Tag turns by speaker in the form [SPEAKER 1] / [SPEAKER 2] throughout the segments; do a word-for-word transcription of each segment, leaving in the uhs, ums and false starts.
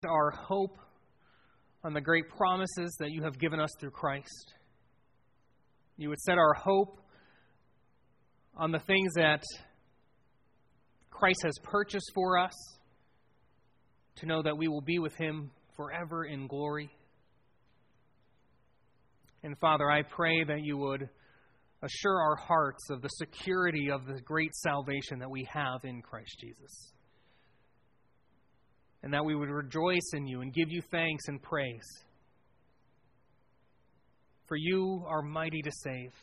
[SPEAKER 1] our hope on the great promises that you have given us through Christ. You would set our hope on the things that Christ has purchased for us, to know that we will be with Him forever in glory. And Father, I pray that you would assure our hearts of the security of the great salvation that we have in Christ Jesus. And that we would rejoice in you and give you thanks and praise. For you are mighty to save.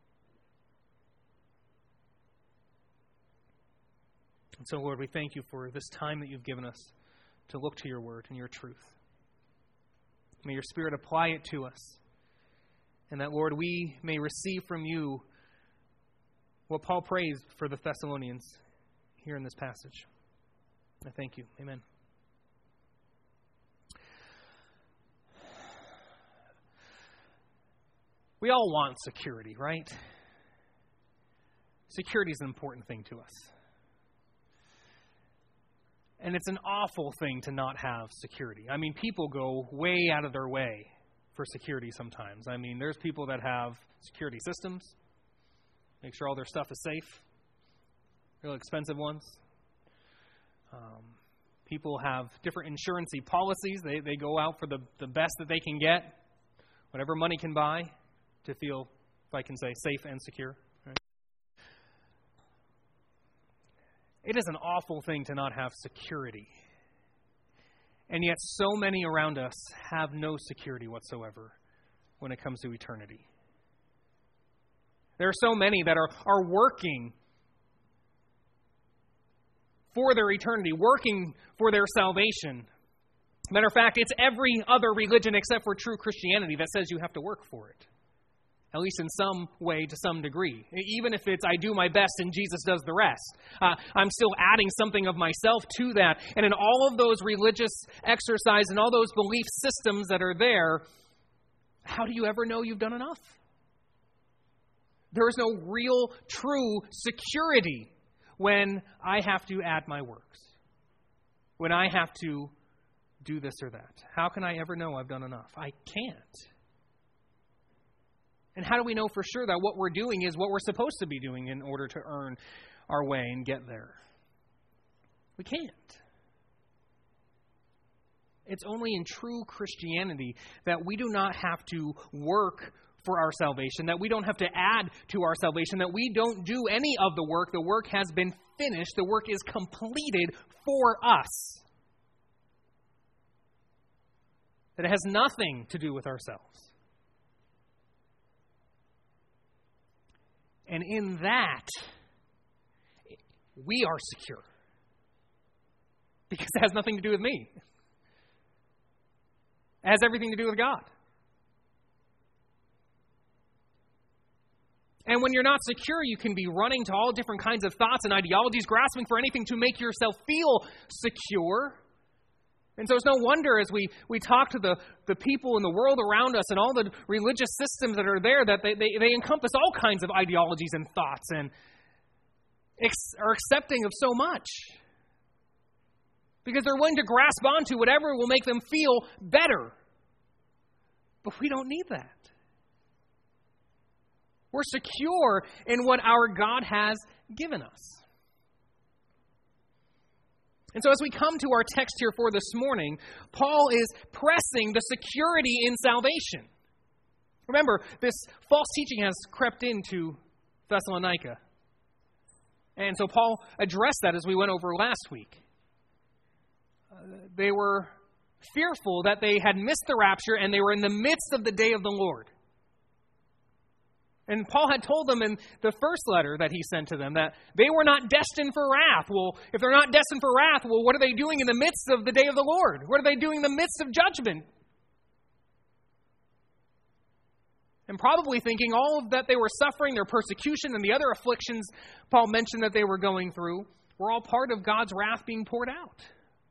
[SPEAKER 1] And so, Lord, we thank you for this time that you've given us to look to your word and your truth. May your Spirit apply it to us. And that, Lord, we may receive from you what Paul prays for the Thessalonians here in this passage. I thank you. Amen. We all want security, right? Security is an important thing to us. And it's an awful thing to not have security. I mean, people go way out of their way for security sometimes. I mean, there's people that have security systems, make sure all their stuff is safe, real expensive ones. Um, people have different insurance-y policies. They, they go out for the, the best that they can get, whatever money can buy, to feel, if I can say, safe and secure. Right? It is an awful thing to not have security. And yet so many around us have no security whatsoever when it comes to eternity. There are so many that are, are working for their eternity, working for their salvation. Matter of fact, it's every other religion except for true Christianity that says you have to work for it. At least in some way, to some degree. Even if it's I do my best and Jesus does the rest. Uh, I'm still adding something of myself to that. And in all of those religious exercises and all those belief systems that are there, how do you ever know you've done enough? There is no real, true security when I have to add my works. When I have to do this or that. How can I ever know I've done enough? I can't. And how do we know for sure that what we're doing is what we're supposed to be doing in order to earn our way and get there? We can't. It's only in true Christianity that we do not have to work for our salvation, that we don't have to add to our salvation, that we don't do any of the work. The work has been finished. The work is completed for us. That it has nothing to do with ourselves. And in that, we are secure. Because it has nothing to do with me. It has everything to do with God. And when you're not secure, you can be running to all different kinds of thoughts and ideologies, grasping for anything to make yourself feel secure. And so it's no wonder as we, we talk to the, the people in the world around us and all the religious systems that are there that they, they, they encompass all kinds of ideologies and thoughts and ex- are accepting of so much. Because they're willing to grasp onto whatever will make them feel better. But we don't need that. We're secure in what our God has given us. And so as we come to our text here for this morning, Paul is pressing the security in salvation. Remember, this false teaching has crept into Thessalonica. And so Paul addressed that as we went over last week. Uh, they were fearful that they had missed the rapture and they were in the midst of the day of the Lord. And Paul had told them in the first letter that he sent to them that they were not destined for wrath. Well, if they're not destined for wrath, well, what are they doing in the midst of the day of the Lord? What are they doing in the midst of judgment? And probably thinking all of that they were suffering, their persecution and the other afflictions Paul mentioned that they were going through, were all part of God's wrath being poured out.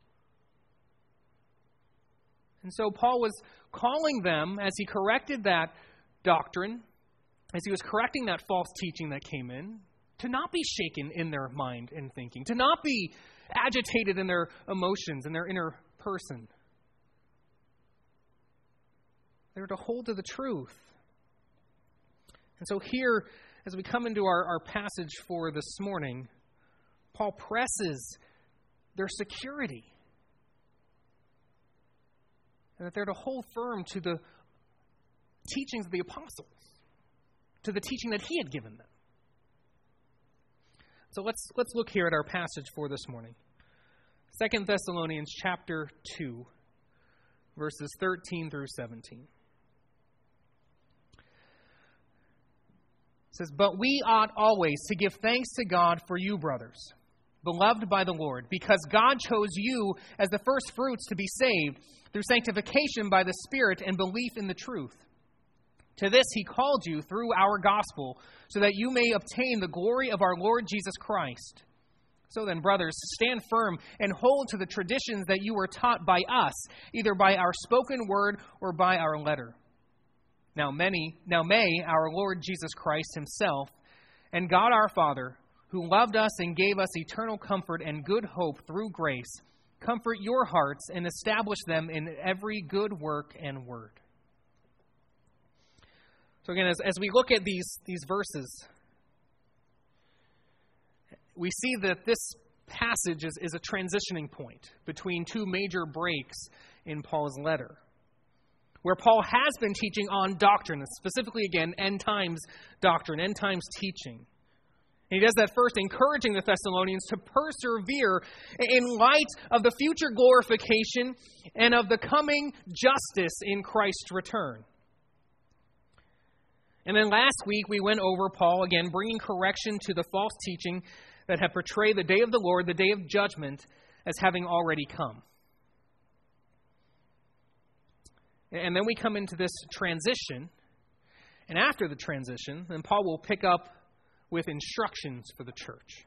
[SPEAKER 1] And so Paul was calling them, as he corrected that doctrine, as he was correcting that false teaching that came in, to not be shaken in their mind and thinking, to not be agitated in their emotions and their inner person, They were to hold to the truth. And so here, as we come into our, our passage for this morning, Paul presses their security. And that they're to hold firm to the teachings of the apostles, to the teaching that he had given them. So let's let's look here at our passage for this morning. Second Thessalonians chapter two, verses thirteen through seventeen. It says, "But we ought always to give thanks to God for you, brothers, beloved by the Lord, because God chose you as the first fruits to be saved through sanctification by the Spirit and belief in the truth. To this he called you through our gospel, so that you may obtain the glory of our Lord Jesus Christ. So then, brothers, stand firm and hold to the traditions that you were taught by us, either by our spoken word or by our letter. Now many, now may our Lord Jesus Christ himself and God our Father, who loved us and gave us eternal comfort and good hope through grace, comfort your hearts and establish them in every good work and word." So again, as, as we look at these, these verses, we see that this passage is, is a transitioning point between two major breaks in Paul's letter, where Paul has been teaching on doctrine, specifically, again, end times doctrine, end times teaching. And he does that first, encouraging the Thessalonians to persevere in light of the future glorification and of the coming justice in Christ's return. And then last week, we went over Paul, again, bringing correction to the false teaching that had portrayed the day of the Lord, the day of judgment, as having already come. And then we come into this transition. And after the transition, then Paul will pick up with instructions for the church.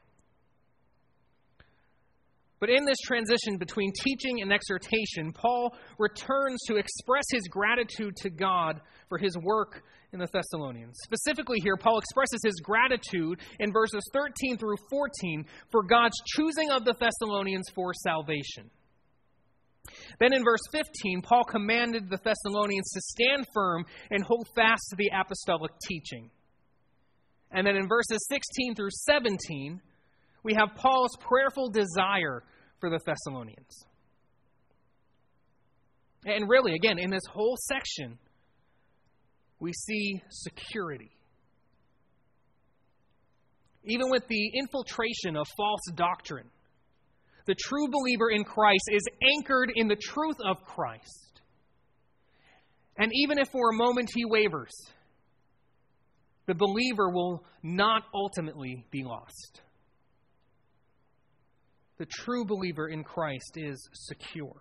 [SPEAKER 1] But in this transition between teaching and exhortation, Paul returns to express his gratitude to God for his work in the Thessalonians. Specifically here, Paul expresses his gratitude in verses thirteen through fourteen for God's choosing of the Thessalonians for salvation. Then in verse fifteen, Paul commanded the Thessalonians to stand firm and hold fast to the apostolic teaching. And then in verses sixteen through seventeen, we have Paul's prayerful desire for the Thessalonians. And really, again, in this whole section, we see security. Even with the infiltration of false doctrine, the true believer in Christ is anchored in the truth of Christ. And even if for a moment he wavers, the believer will not ultimately be lost. The true believer in Christ is secure.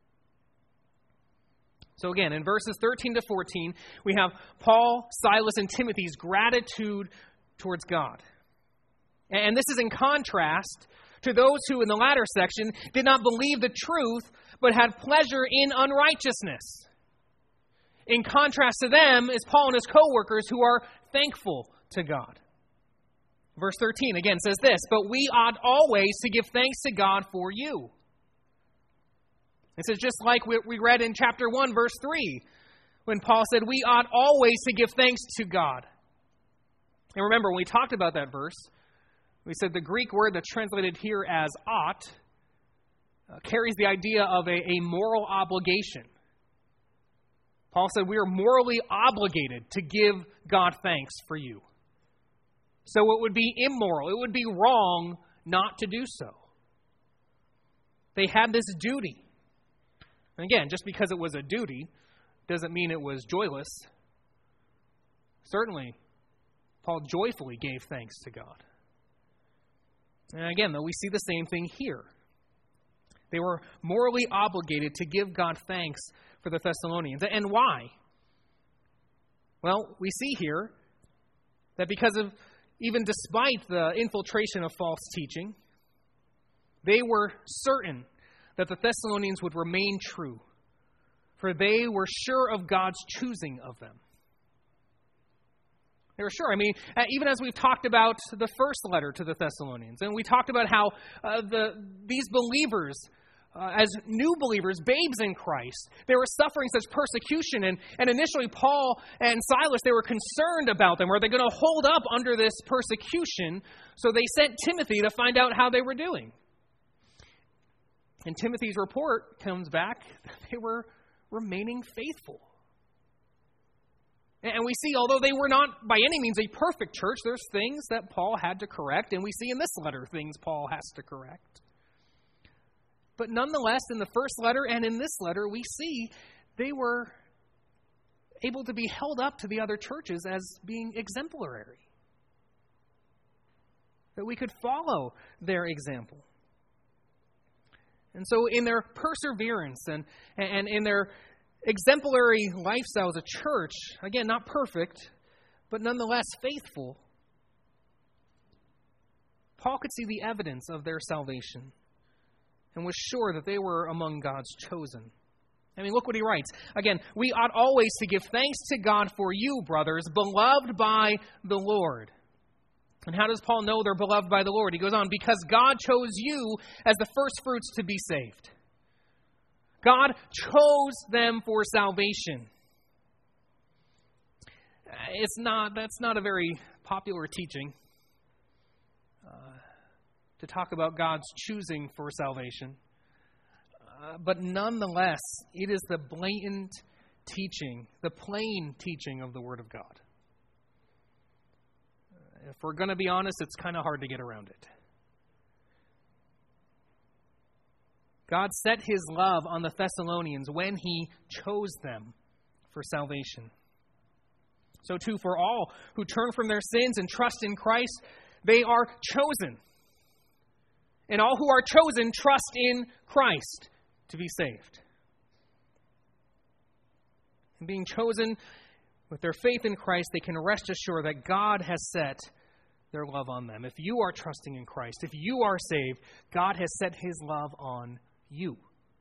[SPEAKER 1] So again, in verses thirteen to fourteen, we have Paul, Silas, and Timothy's gratitude towards God. And this is in contrast to those who, in the latter section, did not believe the truth, but had pleasure in unrighteousness. In contrast to them is Paul and his co-workers who are thankful to God. Verse thirteen again says this, "But we ought always to give thanks to God for you." This is just like we read in chapter one, verse three, when Paul said, "We ought always to give thanks to God." And remember, when we talked about that verse, we said the Greek word that's translated here as ought uh, carries the idea of a, a moral obligation. Paul said we are morally obligated to give God thanks for you. So it would be immoral, it would be wrong not to do so. They had this duty. And again, just because it was a duty doesn't mean it was joyless. Certainly, Paul joyfully gave thanks to God. And again, though, we see the same thing here. They were morally obligated to give God thanks for the Thessalonians. And why? Well, we see here that because of, even despite the infiltration of false teaching, they were certain that the Thessalonians would remain true, for they were sure of God's choosing of them. They were sure. I mean, even as we've talked about the first letter to the Thessalonians, and we talked about how uh, the these believers uh, as new believers, babes in Christ. They were suffering such persecution. And, and initially, Paul and Silas, they were concerned about them. Are they going to hold up under this persecution? So they sent Timothy to find out how they were doing. And Timothy's report comes back that they were remaining faithful. And we see, although they were not by any means a perfect church, there's things that Paul had to correct. And we see in this letter things Paul has to correct. But nonetheless, in the first letter and in this letter, we see they were able to be held up to the other churches as being exemplary. That we could follow their example. And so in their perseverance and, and in their exemplary lifestyle as a church, again, not perfect, but nonetheless faithful, Paul could see the evidence of their salvation and was sure that they were among God's chosen. I mean, look what he writes. Again, we ought always to give thanks to God for you, brothers, beloved by the Lord. And how does Paul know they're beloved by the Lord? He goes on, because God chose you as the first fruits to be saved. God chose them for salvation. It's not, that's not a very popular teaching. Uh, to talk about God's choosing for salvation. Uh, but nonetheless, it is the blatant teaching, the plain teaching of the Word of God. Uh, if we're going to be honest, it's kind of hard to get around it. God set His love on the Thessalonians when He chose them for salvation. So too, for all who turn from their sins and trust in Christ, they are chosen. And all who are chosen trust in Christ to be saved. And being chosen with their faith in Christ, they can rest assured that God has set their love on them. If you are trusting in Christ, if you are saved, God has set His love on you.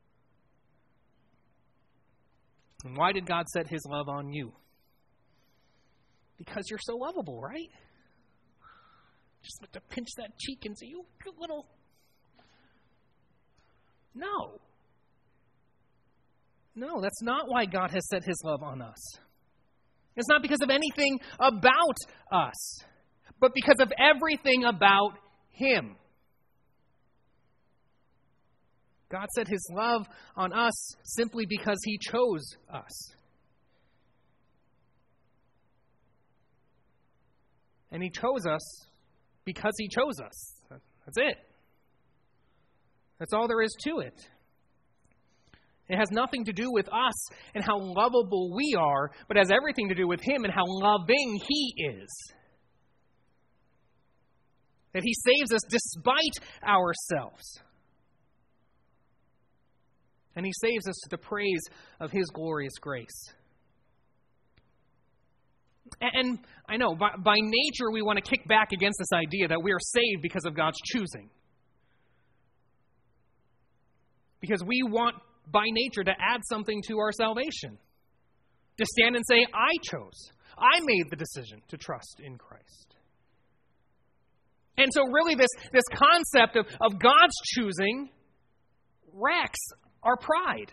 [SPEAKER 1] And why did God set His love on you? Because you're so lovable, right? Just like to pinch that cheek and say, you little... No. No, that's not why God has set His love on us. It's not because of anything about us, but because of everything about Him. God set His love on us simply because He chose us. And He chose us because He chose us. That's it. That's all there is to it. It has nothing to do with us and how lovable we are, but has everything to do with Him and how loving He is. That He saves us despite ourselves. And He saves us to the praise of His glorious grace. And I know, by, by nature, we want to kick back against this idea that we are saved because of God's choosing. Because we want, by nature, to add something to our salvation. To stand and say, I chose. I made the decision to trust in Christ. And so really this, this concept of, of God's choosing wrecks our pride.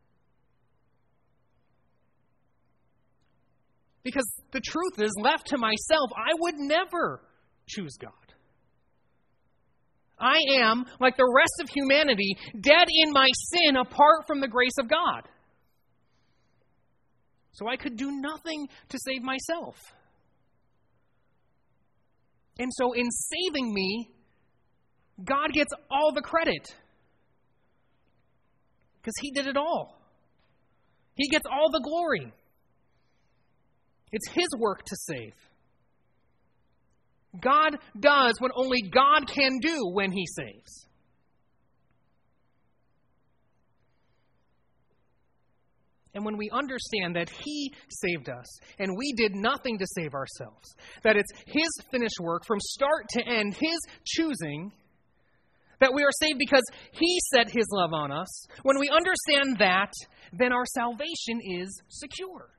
[SPEAKER 1] Because the truth is, left to myself, I would never choose God. I am, like the rest of humanity, dead in my sin apart from the grace of God. So I could do nothing to save myself. And so in saving me, God gets all the credit. Because He did it all. He gets all the glory. It's His work to save. God does what only God can do when He saves. And when we understand that He saved us and we did nothing to save ourselves, that it's His finished work from start to end, His choosing, that we are saved because He set His love on us, when we understand that, then our salvation is secure.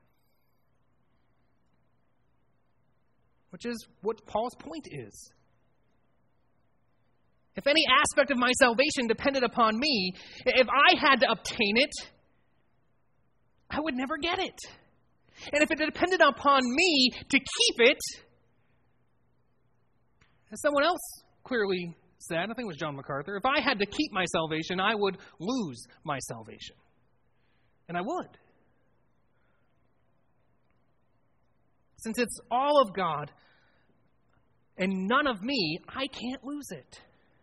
[SPEAKER 1] Which is what Paul's point is. if any aspect of my salvation depended upon me, if I had to obtain it, I would never get it. And if it depended upon me to keep it, as someone else clearly said, I think it was John MacArthur, if I had to keep my salvation, I would lose my salvation. And I would. Since it's all of God and none of me, I can't lose it.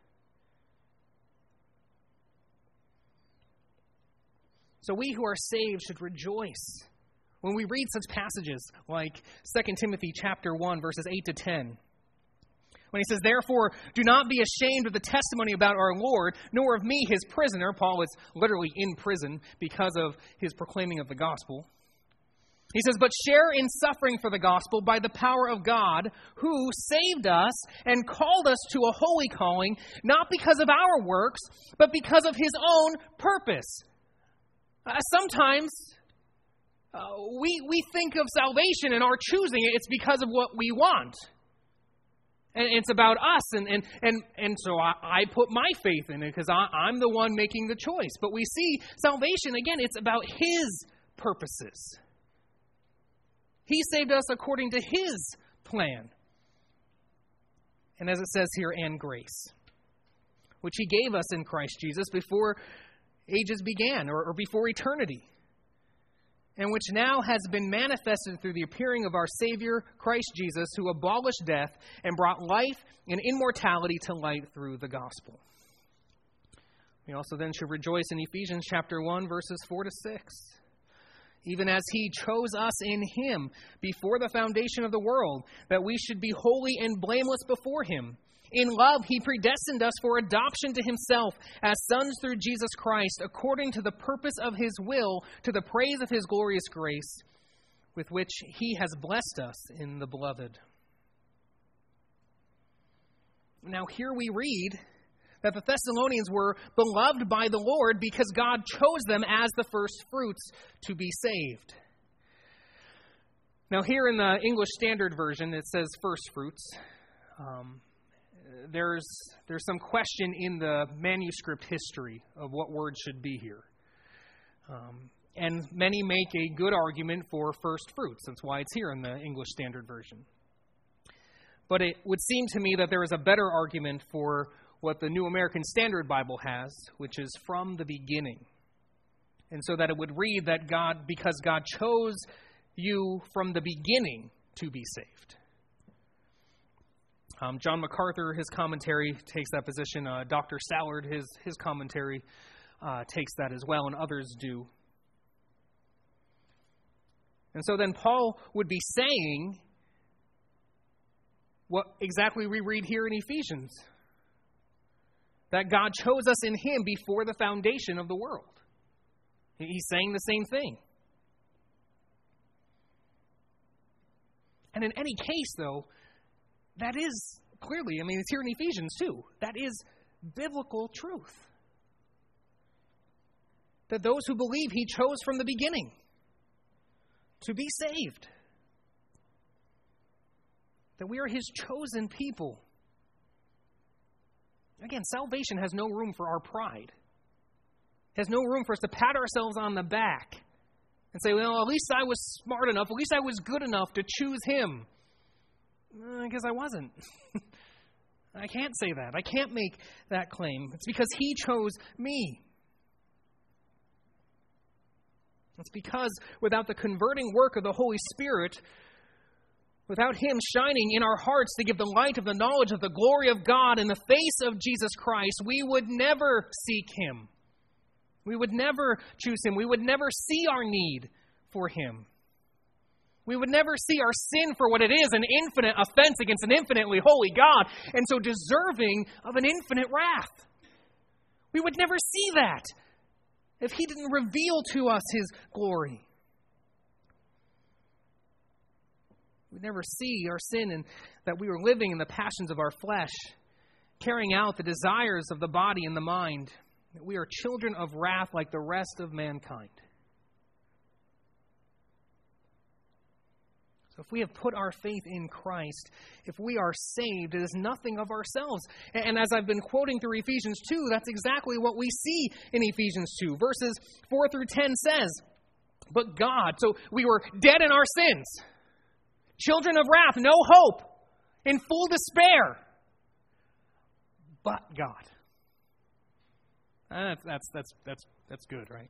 [SPEAKER 1] So we who are saved should rejoice when we read such passages like Second Timothy chapter one, verses eight to ten. When he says, therefore, do not be ashamed of the testimony about our Lord, nor of me, his prisoner. Paul was literally in prison because of his proclaiming of the gospel. He says, but share in suffering for the gospel by the power of God, who saved us and called us to a holy calling, not because of our works, but because of his own purpose. Uh, sometimes uh, we, we think of salvation and our choosing it, it's because of what we want. And it's about us, and and and, and so I, I put my faith in it because I'm the one making the choice. But we see salvation, again, it's about his purposes. He saved us according to his plan. And as it says here, and grace, which he gave us in Christ Jesus before ages began, or, or before eternity, and which now has been manifested through the appearing of our Savior, Christ Jesus, who abolished death and brought life and immortality to light through the gospel. We also then should rejoice in Ephesians chapter one, verses four to six. Even as he chose us in him before the foundation of the world, that we should be holy and blameless before him. In love, he predestined us for adoption to himself as sons through Jesus Christ, according to the purpose of his will, to the praise of his glorious grace, with which he has blessed us in the beloved. Now here we read that the Thessalonians were beloved by the Lord because God chose them as the first fruits to be saved. Now here in the English Standard Version, it says first fruits. Um, There's there's some question in the manuscript history of what word should be here. Um, and many make a good argument for first fruits. That's why it's here in the English Standard Version. But it would seem to me that there is a better argument for what the New American Standard Bible has, which is from the beginning. And so that it would read that God, because God chose you from the beginning to be saved. Um, John MacArthur, his commentary takes that position. Uh, Doctor Sallard, his his commentary uh, takes that as well, and others do. And so then Paul would be saying what exactly we read here in Ephesians. That God chose us in him before the foundation of the world. He's saying the same thing. And in any case, though, that is clearly, I mean, it's here in Ephesians too, that is biblical truth. That those who believe he chose from the beginning to be saved. That we are his chosen people. Again, salvation has no room for our pride. It has no room for us to pat ourselves on the back and say, well, at least I was smart enough, at least I was good enough to choose him. I guess I wasn't. I can't say that. I can't make that claim. It's because he chose me. It's because without the converting work of the Holy Spirit, without him shining in our hearts to give the light of the knowledge of the glory of God in the face of Jesus Christ, we would never seek him. We would never choose him. We would never see our need for him. We would never see our sin for what it is, an infinite offense against an infinitely holy God, and so deserving of an infinite wrath. We would never see that if he didn't reveal to us his glory. We'd never see our sin and that we were living in the passions of our flesh, carrying out the desires of the body and the mind, that we are children of wrath like the rest of mankind. So if we have put our faith in Christ, if we are saved, it is nothing of ourselves. And as I've been quoting through Ephesians two, that's exactly what we see in Ephesians two. Verses four through ten says, but God, so we were dead in our sins, children of wrath, no hope, in full despair. But God. Uh, that's, that's, that's, that's good, right?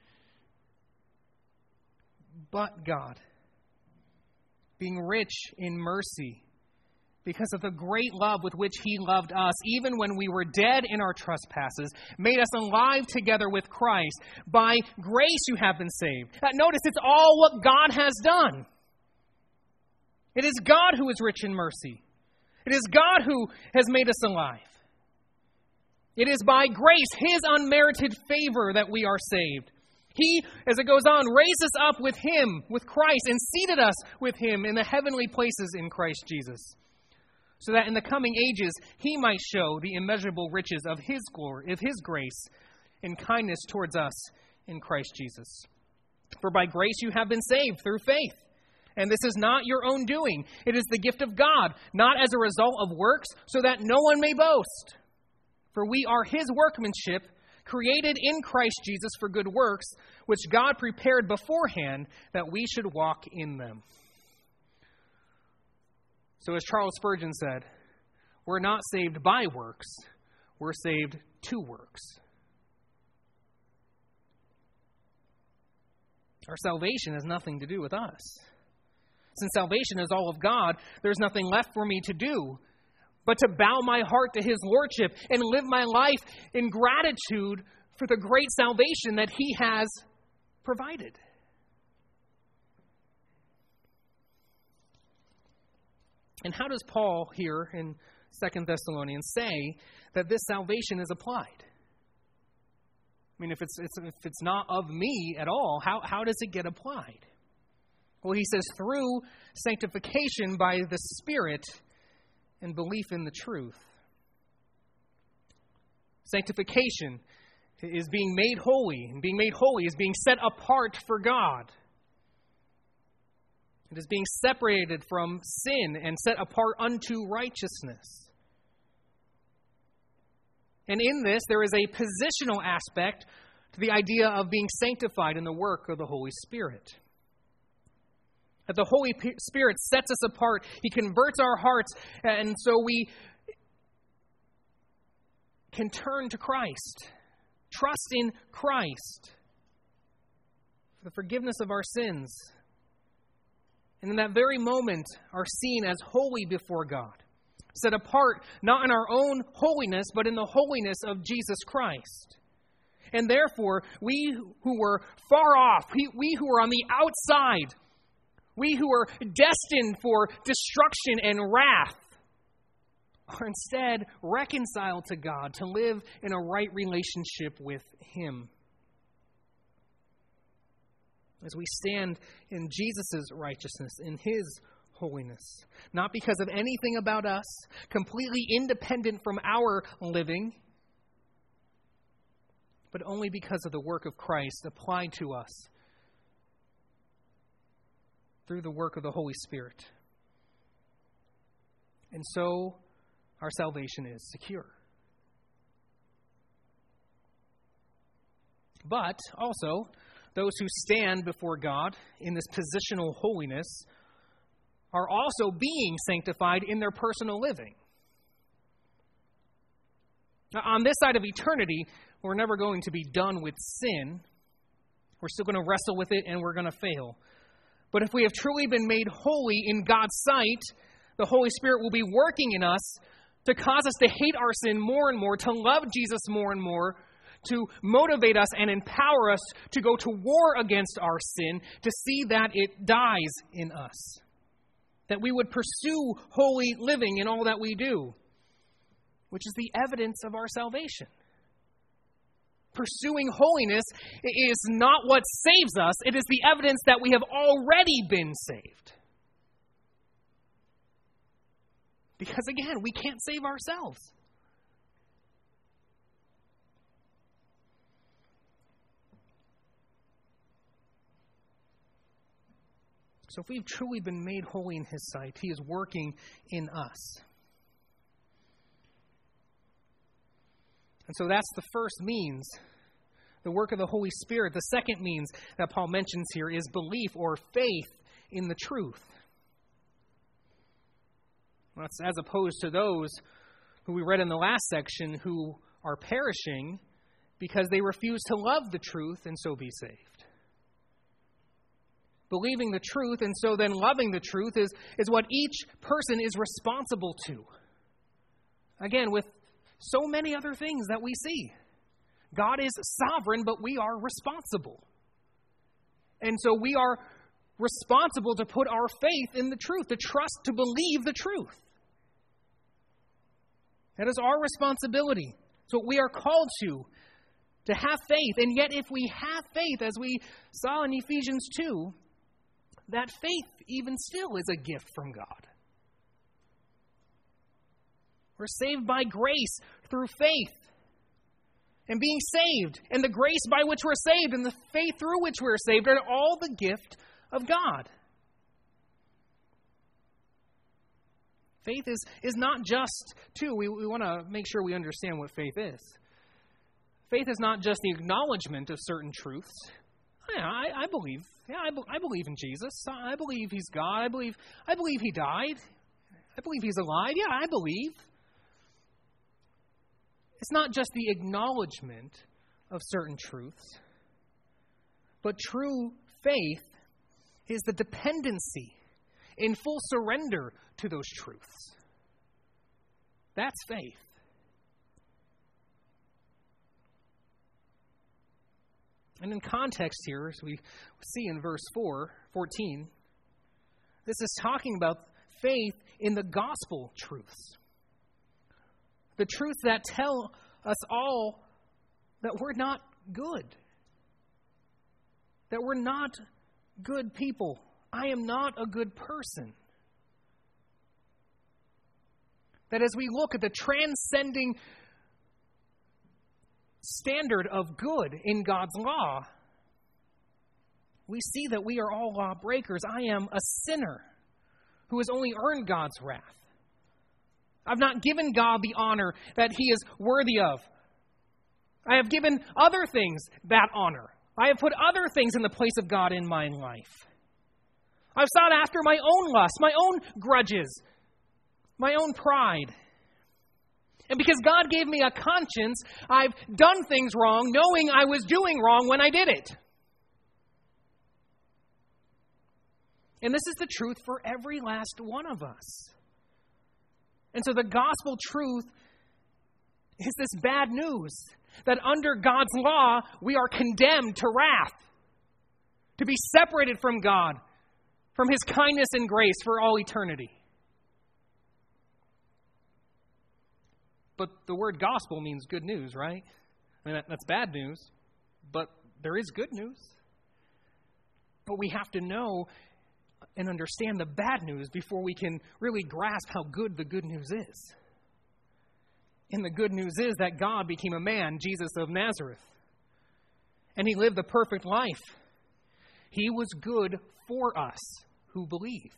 [SPEAKER 1] But God, being rich in mercy, because of the great love with which He loved us, even when we were dead in our trespasses, made us alive together with Christ. By grace you have been saved. Uh, notice, it's all what God has done. It is God who is rich in mercy. It is God who has made us alive. It is by grace, His unmerited favor, that we are saved. He, as it goes on, raised us up with Him, with Christ, and seated us with Him in the heavenly places in Christ Jesus, so that in the coming ages He might show the immeasurable riches of His glory, of His grace, and kindness towards us in Christ Jesus. For by grace you have been saved through faith. And this is not your own doing. It is the gift of God, not as a result of works, so that no one may boast. For we are His workmanship, created in Christ Jesus for good works, which God prepared beforehand that we should walk in them. So as Charles Spurgeon said, we're not saved by works, we're saved to works. Our salvation has nothing to do with us. Since salvation is all of God, there's nothing left for me to do but to bow my heart to His lordship and live my life in gratitude for the great salvation that He has provided. And how does Paul here in Second Thessalonians say that this salvation is applied? I mean, if it's, it's if it's not of me at all, how, how does it get applied? Well, he says, through sanctification by the Spirit and belief in the truth. Sanctification is being made holy, and being made holy is being set apart for God. It is being separated from sin and set apart unto righteousness. And in this, there is a positional aspect to the idea of being sanctified in the work of the Holy Spirit. That the Holy Spirit sets us apart. He converts our hearts, and so we can turn to Christ, trust in Christ for the forgiveness of our sins. And in that very moment are seen as holy before God, set apart not in our own holiness, but in the holiness of Jesus Christ. And therefore, we who were far off, we, we who were on the outside, we who are destined for destruction and wrath, are instead reconciled to God to live in a right relationship with Him. As we stand in Jesus' righteousness, in His holiness, not because of anything about us, completely independent from our living, but only because of the work of Christ applied to us through the work of the Holy Spirit. And so our salvation is secure. But also, those who stand before God in this positional holiness are also being sanctified in their personal living. Now, on this side of eternity, we're never going to be done with sin. We're still going to wrestle with it and we're going to fail. But if we have truly been made holy in God's sight, the Holy Spirit will be working in us to cause us to hate our sin more and more, to love Jesus more and more, to motivate us and empower us to go to war against our sin, to see that it dies in us. That we would pursue holy living in all that we do, which is the evidence of our salvation. Pursuing holiness is not what saves us. It is the evidence that we have already been saved. Because again, we can't save ourselves. So if we've truly been made holy in His sight, He is working in us. And so that's the first means, the work of the Holy Spirit. The second means that Paul mentions here is belief or faith in the truth. That's as opposed to those who we read in the last section who are perishing because they refuse to love the truth and so be saved. Believing the truth and so then loving the truth is, is what each person is responsible to. Again, with so many other things that we see. God is sovereign, but we are responsible. And so we are responsible to put our faith in the truth, to trust, to believe the truth. That is our responsibility. It's what we are called to, to have faith. And yet if we have faith, as we saw in Ephesians two, that faith even still is a gift from God. We're saved by grace through faith. And being saved, and the grace by which we're saved, and the faith through which we're saved, are all the gift of God. Faith is, is not just, too, we, we want to make sure we understand what faith is. Faith is not just the acknowledgement of certain truths. Yeah, I, I believe. Yeah, I, be, I believe in Jesus. I believe He's God. I believe, I believe He died. I believe He's alive. Yeah, I believe. It's not just the acknowledgement of certain truths, but true faith is the dependency in full surrender to those truths. That's faith. And in context here, as we see in verse four, fourteen, this is talking about faith in the gospel truths. The truths that tell us all that we're not good. That we're not good people. I am not a good person. That as we look at the transcending standard of good in God's law, we see that we are all lawbreakers. I am a sinner who has only earned God's wrath. I've not given God the honor that He is worthy of. I have given other things that honor. I have put other things in the place of God in my life. I've sought after my own lust, my own grudges, my own pride. And because God gave me a conscience, I've done things wrong, knowing I was doing wrong when I did it. And this is the truth for every last one of us. And so the gospel truth is this bad news that under God's law, we are condemned to wrath, to be separated from God, from His kindness and grace for all eternity. But the word gospel means good news, right? I mean, that, that's bad news, but there is good news. But we have to know and understand the bad news before we can really grasp how good the good news is. And the good news is that God became a man, Jesus of Nazareth. And He lived the perfect life. He was good for us who believe.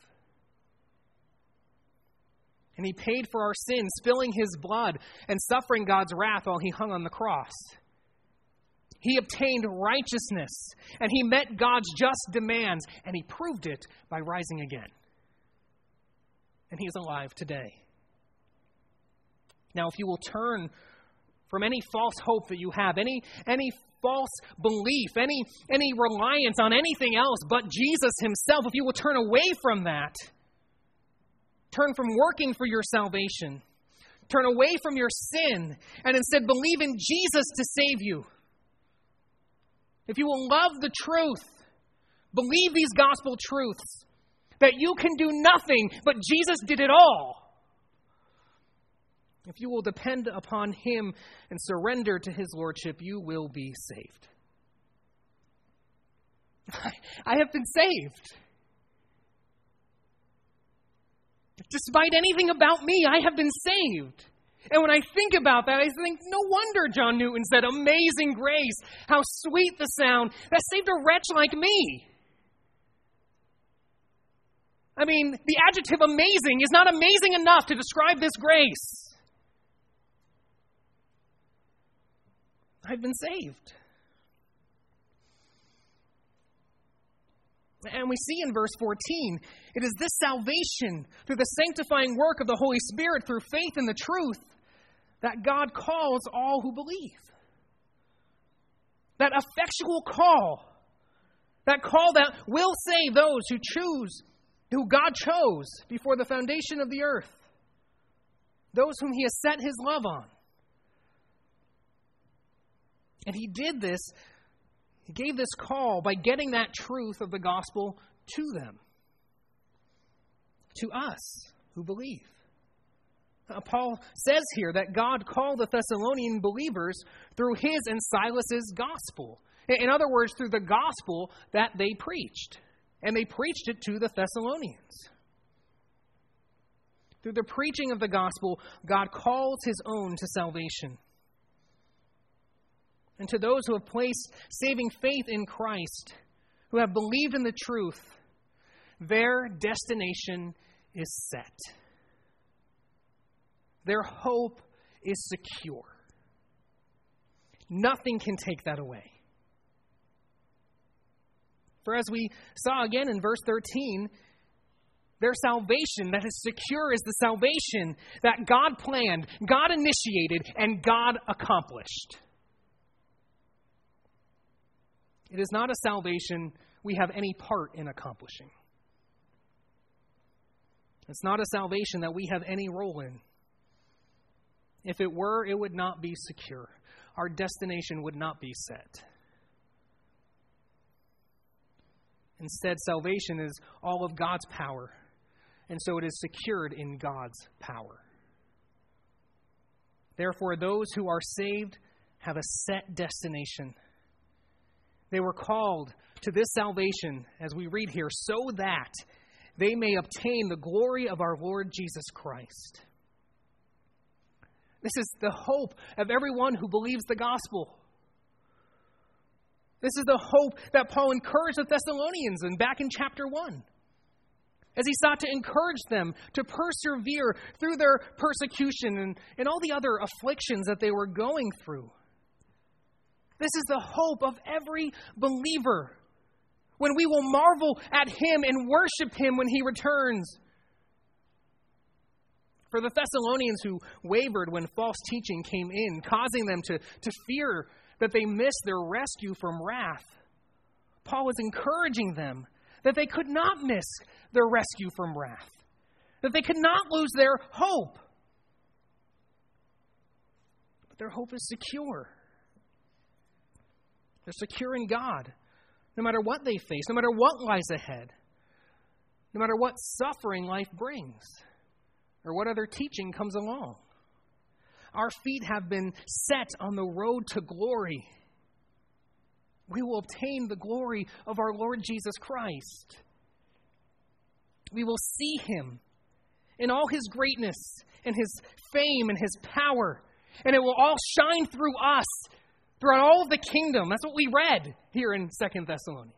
[SPEAKER 1] And He paid for our sins, spilling His blood and suffering God's wrath while He hung on the cross. He obtained righteousness, and He met God's just demands, and He proved it by rising again. And He is alive today. Now, if you will turn from any false hope that you have, any, any false belief, any, any reliance on anything else but Jesus Himself, if you will turn away from that, turn from working for your salvation, turn away from your sin, and instead believe in Jesus to save you. If you will love the truth, believe these gospel truths, that you can do nothing, but Jesus did it all. If you will depend upon Him and surrender to His lordship, you will be saved. I have been saved. Despite anything about me, I have been saved. And when I think about that, I think, no wonder John Newton said, "Amazing grace, how sweet the sound that saved a wretch like me." I mean, the adjective amazing is not amazing enough to describe this grace. I've been saved. And we see in verse fourteen, it is this salvation through the sanctifying work of the Holy Spirit through faith in the truth that God calls all who believe. That effectual call, that call that will save those who choose, who God chose before the foundation of the earth, those whom He has set His love on. And He did this, He gave this call by getting that truth of the gospel to them, to us who believe. Uh, Paul says here that God called the Thessalonian believers through his and Silas's gospel. In other words, through the gospel that they preached. And they preached it to the Thessalonians. Through the preaching of the gospel, God calls His own to salvation. And to those who have placed saving faith in Christ, who have believed in the truth, their destination is set. Their hope is secure. Nothing can take that away. For as we saw again in verse thirteen, their salvation that is secure is the salvation that God planned, God initiated, and God accomplished. It is not a salvation we have any part in accomplishing. It's not a salvation that we have any role in. If it were, it would not be secure. Our destination would not be set. Instead, salvation is all of God's power, and so it is secured in God's power. Therefore, those who are saved have a set destination. They were called to this salvation, as we read here, so that they may obtain the glory of our Lord Jesus Christ. This is the hope of everyone who believes the gospel. This is the hope that Paul encouraged the Thessalonians in back in chapter one. As he sought to encourage them to persevere through their persecution and, and all the other afflictions that they were going through. This is the hope of every believer. When we will marvel at Him and worship Him when He returns. For the Thessalonians who wavered when false teaching came in, causing them to, to fear that they missed their rescue from wrath, Paul was encouraging them that they could not miss their rescue from wrath, that they could not lose their hope. But their hope is secure. They're secure in God, no matter what they face, no matter what lies ahead, no matter what suffering life brings, or what other teaching comes along. Our feet have been set on the road to glory. We will obtain the glory of our Lord Jesus Christ. We will see Him in all His greatness and His fame and His power. And it will all shine through us, throughout all of the kingdom. That's what we read here in Second Thessalonians.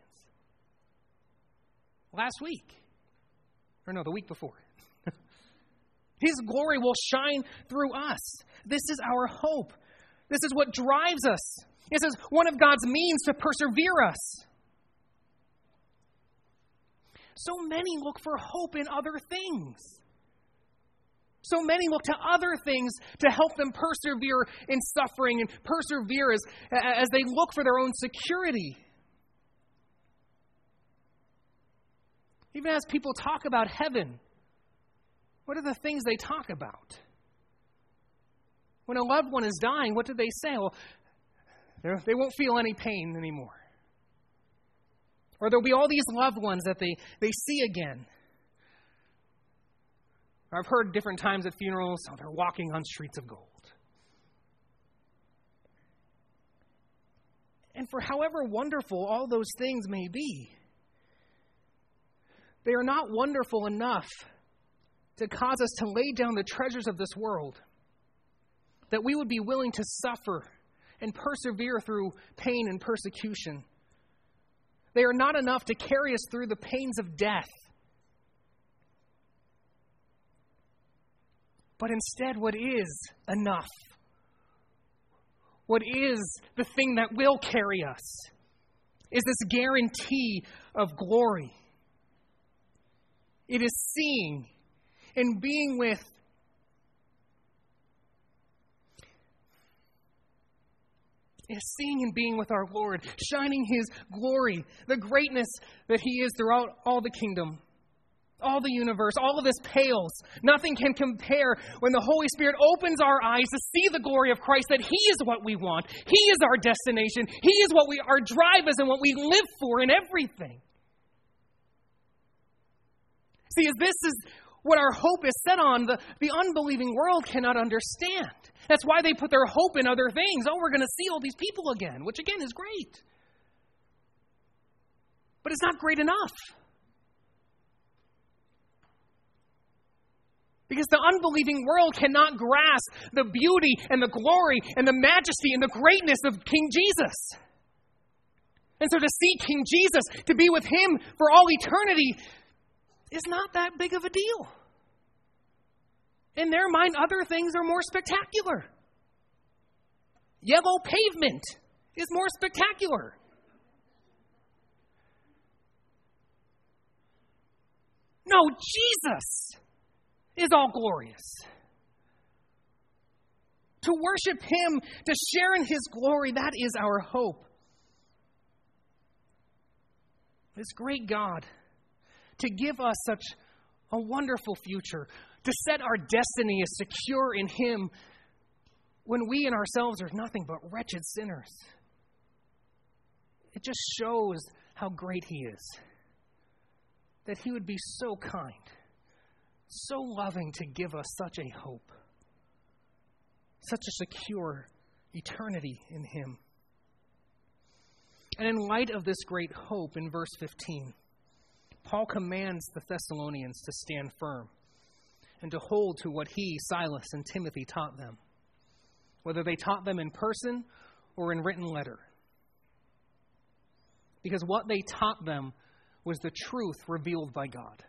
[SPEAKER 1] Last week. Or no, the week before. His glory will shine through us. This is our hope. This is what drives us. This is one of God's means to persevere us. So many look for hope in other things. So many look to other things to help them persevere in suffering and persevere as, as they look for their own security. Even as people talk about heaven, what are the things they talk about? When a loved one is dying, what do they say? Well, they won't feel any pain anymore. Or there'll be all these loved ones that they, they see again. I've heard different times at funerals, oh, they're walking on streets of gold. And for however wonderful all those things may be, they are not wonderful enough to cause us to lay down the treasures of this world, that we would be willing to suffer and persevere through pain and persecution. They are not enough to carry us through the pains of death But instead, what is enough, what is the thing that will carry us, is this guarantee of glory. It is seeing and being with It is seeing and being with our Lord, shining His glory, the greatness that He is throughout all the kingdom, all the universe. All of this pales. Nothing can compare when the Holy Spirit opens our eyes to see the glory of Christ, that He is what we want. He is our destination. He is what we, our drive is and what we live for in everything. See, as this is what our hope is set on, the, the unbelieving world cannot understand. That's why they put their hope in other things. Oh, we're going to see all these people again, which again is great. But it's not great enough. Because the unbelieving world cannot grasp the beauty and the glory and the majesty and the greatness of King Jesus. And so to see King Jesus, to be with Him for all eternity, is not that big of a deal. In their mind, other things are more spectacular. Yellow pavement is more spectacular. No, Jesus is all glorious. To worship Him, to share in His glory, that is our hope. This great God, to give us such a wonderful future, to set our destiny as secure in Him when we in ourselves are nothing but wretched sinners. It just shows how great He is. That He would be so kind, so loving to give us such a hope, such a secure eternity in Him. And in light of this great hope, in verse fifteen, Paul commands the Thessalonians to stand firm and to hold to what he, Silas, and Timothy taught them, whether they taught them in person or in written letter. Because what they taught them was the truth revealed by God.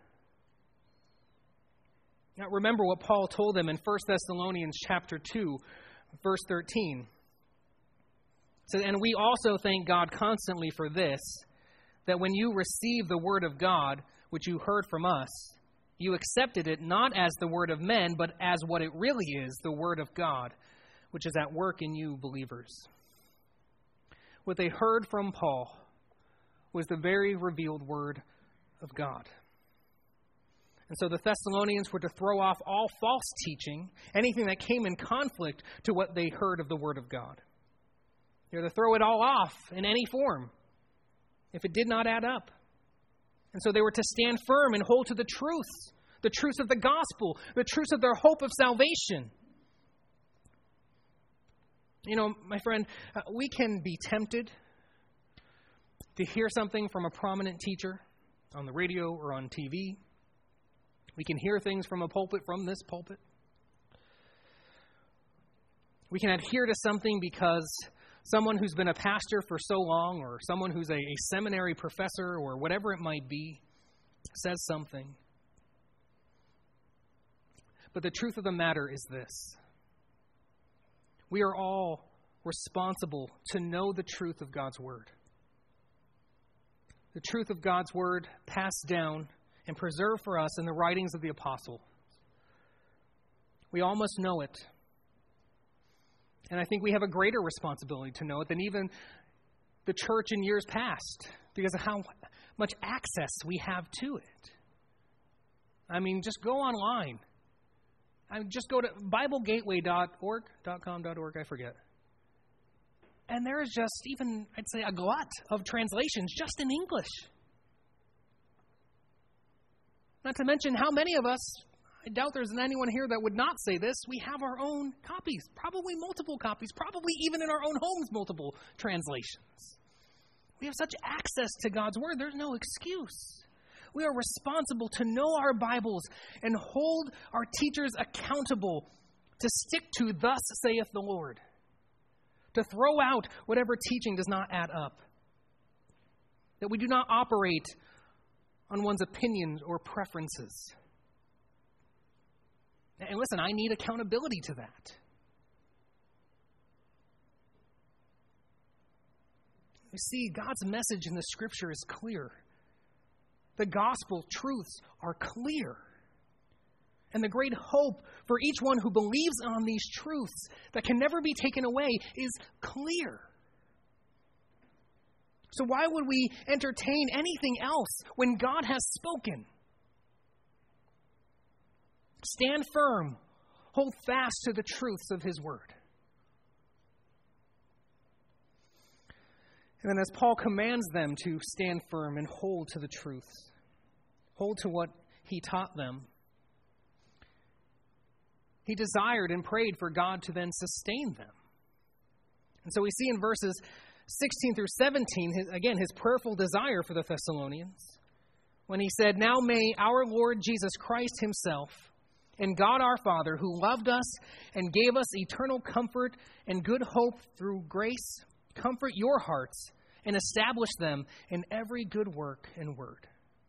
[SPEAKER 1] Now remember what Paul told them in First Thessalonians chapter two, verse thirteen. It says, "And we also thank God constantly for this, that when you received the word of God, which you heard from us, you accepted it not as the word of men, but as what it really is, the word of God, which is at work in you believers." What they heard from Paul was the very revealed word of God. And so the Thessalonians were to throw off all false teaching, anything that came in conflict to what they heard of the word of God. They were to throw it all off in any form if it did not add up. And so they were to stand firm and hold to the truths, the truths of the gospel, the truths of their hope of salvation. You know, my friend, uh, we can be tempted to hear something from a prominent teacher on the radio or on T V. We can hear things from a pulpit, from this pulpit. We can adhere to something because someone who's been a pastor for so long, or someone who's a, a seminary professor, or whatever it might be, says something. But the truth of the matter is this: we are all responsible to know the truth of God's Word. The truth of God's Word passed down and preserved for us in the writings of the apostles. We all must know it. And I think we have a greater responsibility to know it than even the church in years past, because of how much access we have to it. I mean, just go online. I mean, just go to bible gateway dot org, .com, .org, I forget. And there is just even, I'd say, a glut of translations just in English. Not to mention how many of us, I doubt there's anyone here that would not say this, we have our own copies, probably multiple copies, probably even in our own homes, multiple translations. We have such access to God's Word, there's no excuse. We are responsible to know our Bibles and hold our teachers accountable to stick to "Thus saith the Lord," to throw out whatever teaching does not add up, that we do not operate on one's opinions or preferences. And listen, I need accountability to that. You see, God's message in the Scripture is clear. The gospel truths are clear. And the great hope for each one who believes on these truths that can never be taken away is clear. So why would we entertain anything else when God has spoken? Stand firm. Hold fast to the truths of His Word. And then as Paul commands them to stand firm and hold to the truths, hold to what he taught them, he desired and prayed for God to then sustain them. And so we see in verses sixteen through seventeen, his, again, his prayerful desire for the Thessalonians, when he said, "Now may our Lord Jesus Christ Himself and God our Father, who loved us and gave us eternal comfort and good hope through grace, comfort your hearts and establish them in every good work and word."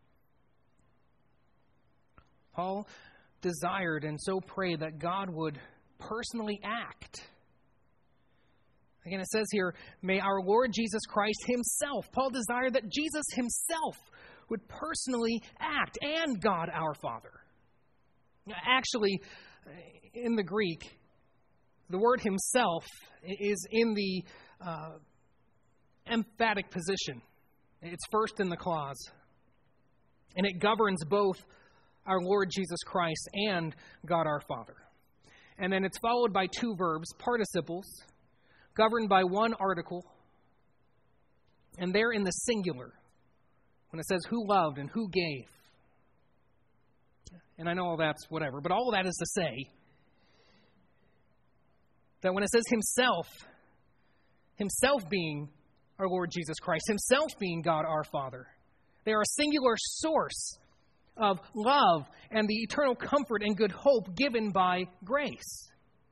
[SPEAKER 1] Paul desired and so prayed that God would personally act. Again, it says here, may our Lord Jesus Christ Himself. Paul desired that Jesus Himself would personally act, and God our Father. Actually, in the Greek, the word Himself is in the uh, emphatic position. It's first in the clause. And it governs both our Lord Jesus Christ and God our Father. And then it's followed by two verbs, participles, governed by one article. And they're in the singular, when it says who loved and who gave. And I know all that's whatever, but all of that is to say that when it says Himself, Himself being our Lord Jesus Christ, Himself being God our Father, they are a singular source of love and the eternal comfort and good hope given by grace.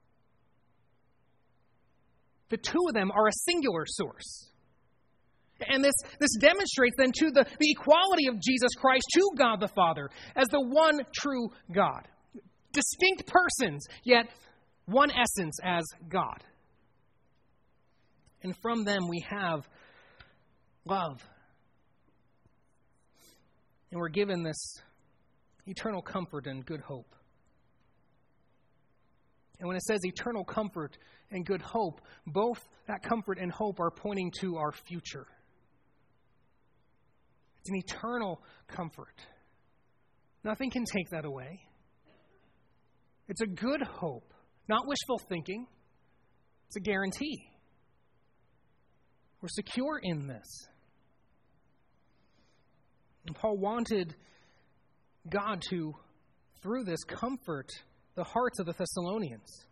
[SPEAKER 1] The two of them are a singular source. And this, this demonstrates then to the, the equality of Jesus Christ to God the Father as the one true God. Distinct persons, yet one essence as God. And from them we have love. And we're given this eternal comfort and good hope. And when it says eternal comfort and good hope, both that comfort and hope are pointing to our future. It's an eternal comfort. Nothing can take that away. It's a good hope, not wishful thinking. It's a guarantee. We're secure in this. And Paul wanted God to, through this, comfort the hearts of the Thessalonians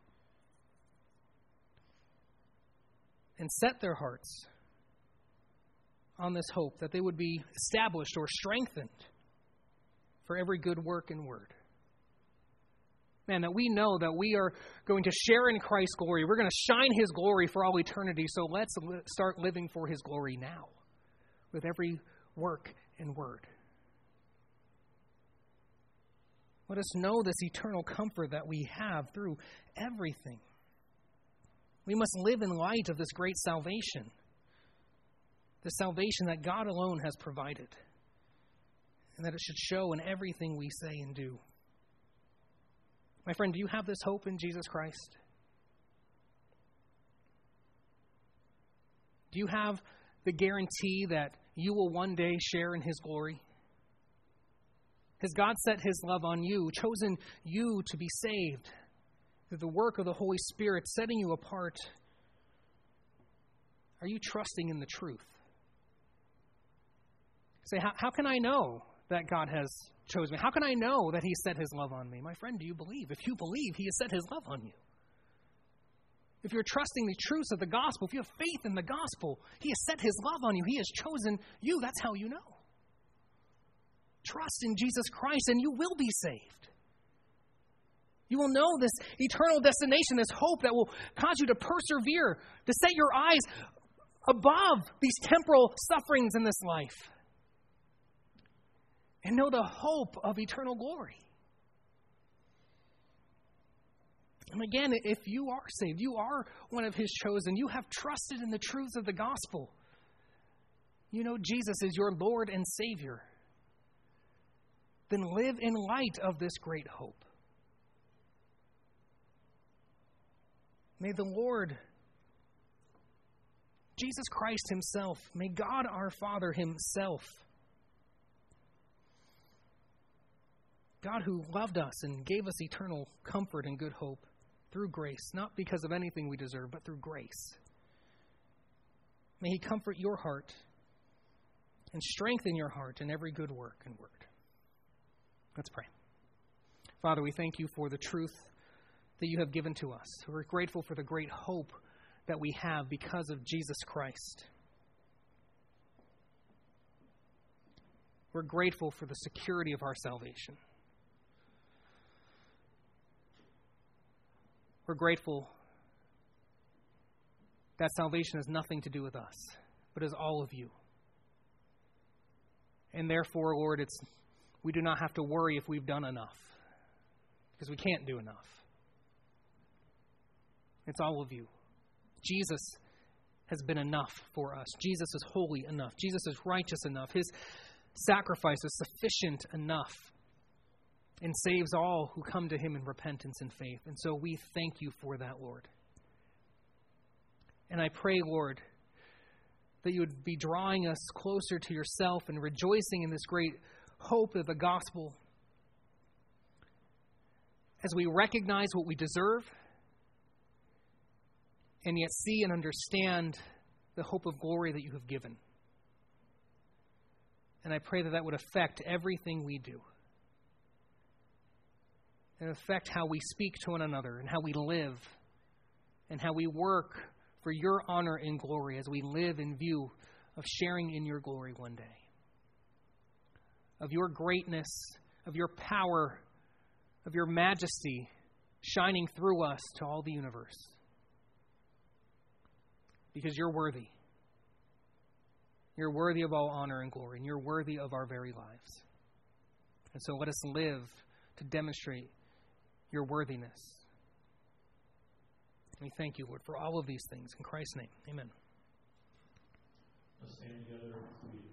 [SPEAKER 1] and set their hearts on this hope that they would be established or strengthened for every good work and word. Man, that we know that we are going to share in Christ's glory. We're going to shine His glory for all eternity. So let's li- start living for His glory now with every work and word. Let us know this eternal comfort that we have through everything. We must live in light of this great salvation. The salvation that God alone has provided. And that it should show in everything we say and do. My friend, do you have this hope in Jesus Christ? Do you have the guarantee that you will one day share in His glory? Has God set His love on you, chosen you to be saved through the work of the Holy Spirit, setting you apart? Are you trusting in the truth? Say, how, how can I know that God has chosen me? How can I know that He set His love on me? My friend, do you believe? If you believe, He has set His love on you. If you're trusting the truths of the gospel, if you have faith in the gospel, He has set His love on you. He has chosen you. That's how you know. Trust in Jesus Christ and you will be saved. You will know this eternal destination, this hope that will cause you to persevere, to set your eyes above these temporal sufferings in this life. And know the hope of eternal glory. And again, if you are saved, you are one of His chosen, you have trusted in the truths of the gospel, you know Jesus is your Lord and Savior, then live in light of this great hope. May the Lord, Jesus Christ Himself, may God our Father Himself, God who loved us and gave us eternal comfort and good hope through grace, not because of anything we deserve, but through grace. May He comfort your heart and strengthen your heart in every good work and word. Let's pray. Father, we thank You for the truth that You have given to us. We're grateful for the great hope that we have because of Jesus Christ. We're grateful for the security of our salvation. We're grateful that salvation has nothing to do with us, but is all of You. And therefore, Lord, it's we do not have to worry if we've done enough, because we can't do enough. It's all of You. Jesus has been enough for us. Jesus is holy enough. Jesus is righteous enough. His sacrifice is sufficient enough and saves all who come to Him in repentance and faith. And so we thank You for that, Lord. And I pray, Lord, that You would be drawing us closer to Yourself and rejoicing in this great hope of the gospel as we recognize what we deserve and yet see and understand the hope of glory that You have given. And I pray that that would affect everything we do, and affect how we speak to one another and how we live and how we work for Your honor and glory as we live in view of sharing in Your glory one day, of Your greatness, of Your power, of Your majesty shining through us to all the universe. Because You're worthy. You're worthy of all honor and glory, and You're worthy of our very lives. And so let us live to demonstrate Your worthiness. We thank You, Lord, for all of these things. In Christ's name, amen.
[SPEAKER 2] Let's stand together.